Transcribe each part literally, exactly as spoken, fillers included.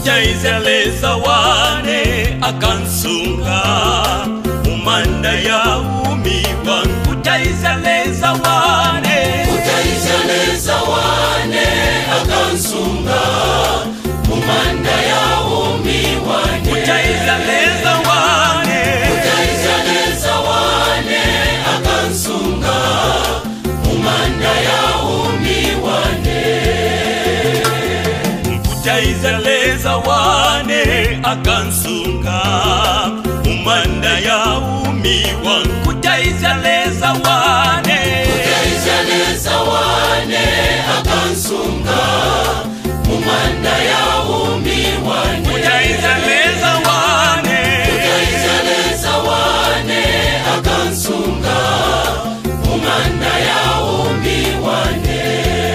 Kutaizeleza wane akansunga umanda ya umi wangu. Kutaizeleza wane, kutaizeleza wane akansunga umanda ya umi wane. Kutaizeleza wane, kutaizeleza wane akansunga umanda ya umi wane. Kutaizeleza wane akansunga umanda ya umi wangu. Kutaizeleza wane, kutaizeleza wane akansunga umanda ya umi wane. Kutaizeleza wane, kutaizeleza wane akansunga umanda ya umi wane.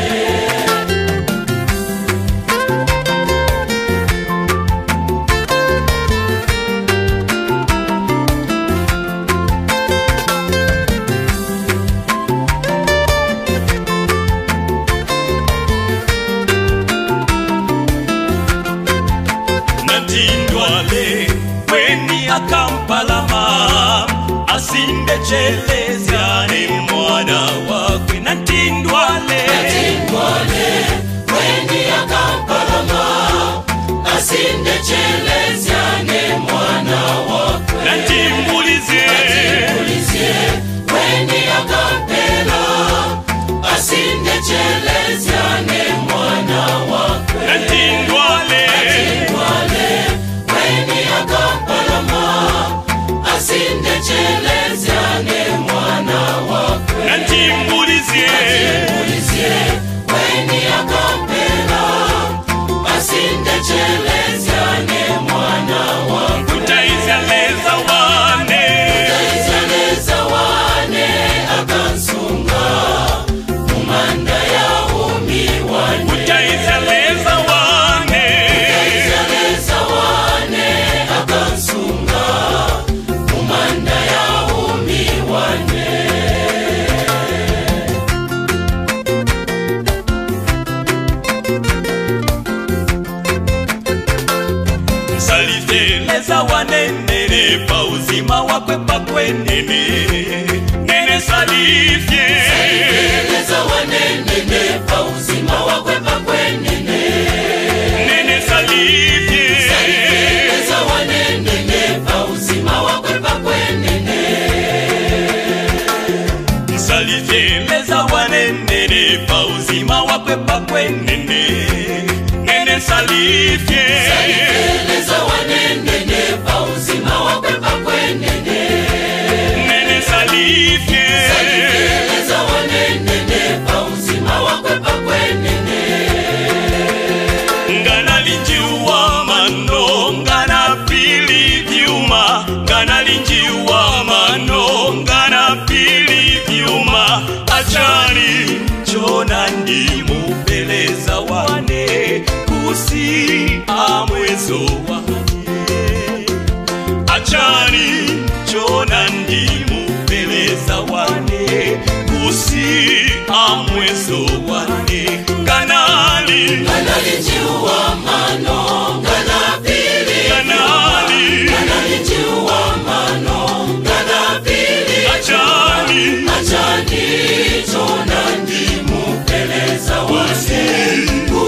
Natindwale weni akampalama asinde cheleza ni mwana wakwe. Natindwale, Natindwale weni akampalama asinde cheleza ni mwana wakwe. natimbulizie, Natimbulizie weni akampela asinde cheleza ni mwana wakwe. natindwale, Natindwale weni akampalama asinde cheleza ni mwana wakwe. natimbulizie, Natimbulizie weni akampela asinde cheleza ni mwana wakwe. kutaizeleza wane, Kutaizeleza wane akansunga umanda ya umi wane. kutaizeleza wane, Kutaizeleza wane akansunga umanda ya umi wane. msalizeleza wane nene pa uzima wakwe pakwe nene. Nene salifye, Kutaizeleza wane nene pa uzima wakwe pakwe nene. nene salifye, Kutaizeleza wane nene pa uzima wakwe pakwe nene. msalizeleza wane nene pa uzima wakwe pakwe nene. Nene salifye, Kutaizeleza wane nene pa uzima wakwe pakwe nene. nene salifye, Kutaizeleza wane nene pa uzima wakwe pakwe nene. ngana linjiwa mano ngana pili vyuma. Ngana linjiwa mano ngana pili vyuma. Achani chona ndimupeleza wane kusi amwezo wane. Achani chona ndimupeleza wane kusi amwezo wane. Kanali, Kanalinjiwa mano ngana pili. kanali, Kanalinjiwa mano ngana pili. achani Achani chona ndimupeleza wane